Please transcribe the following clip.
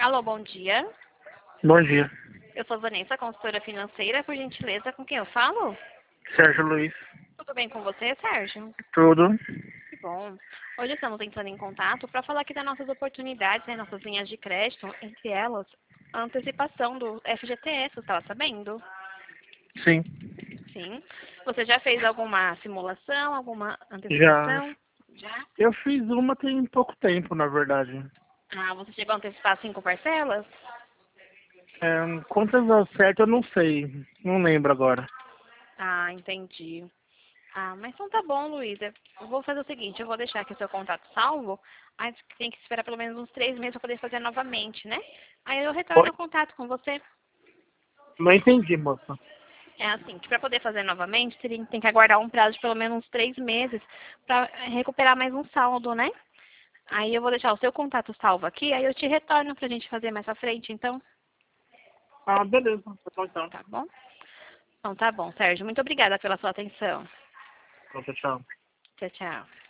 Alô, bom dia. Bom dia. Eu sou Vanessa, consultora financeira. Por gentileza, com quem eu falo? Sérgio Luiz. Tudo bem com você, Sérgio? Tudo? Que bom. Hoje estamos entrando em contato para falar aqui das nossas oportunidades, né, nossas linhas de crédito, entre elas a antecipação do FGTS, você estava sabendo? Sim. Sim. Você já fez alguma simulação, alguma Já. antecipação? Já? Eu fiz uma tem pouco tempo, na verdade. Ah, você chegou a antecipar 5 parcelas? Quantas ao certo eu não sei. Não lembro agora. Ah, entendi. Ah, mas então tá bom, Luísa. Eu vou fazer o seguinte, eu vou deixar aqui o seu contato salvo, aí tem que esperar pelo menos uns 3 meses para poder fazer novamente, né? Aí eu retorno Oi? o contato com você. Não entendi, moça. É assim, que para poder fazer novamente, tem que aguardar um prazo de pelo menos uns 3 meses para recuperar mais um saldo, né? Aí eu vou deixar o seu contato salvo aqui, aí eu te retorno pra gente fazer mais à frente, então, Ah, beleza. Tá bom, então. tá bom? Então tá bom, Sérgio. Muito obrigada pela sua atenção. Então, tchau. Tchau, tchau.